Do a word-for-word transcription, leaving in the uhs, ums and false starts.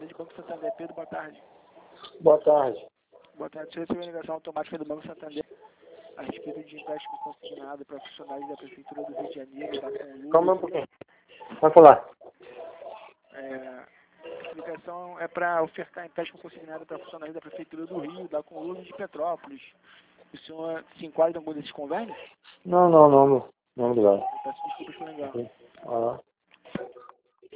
Atende Banco Santander. Pedro, boa tarde. Boa tarde. Boa tarde. Você recebeu a ligação automática do Banco Santander a respeito de empréstimo consignado para funcionários da Prefeitura do Rio de Janeiro, da Conluz. Calma um pouquinho. Vai falar. É, essa ligação é para ofertar empréstimo consignado para funcionários da Prefeitura do Rio, da Conluz e de Petrópolis. O senhor se enquadra em algum desses convênios? Não, não, não. Não, obrigado. Eu peço desculpas por lembrar. Ah.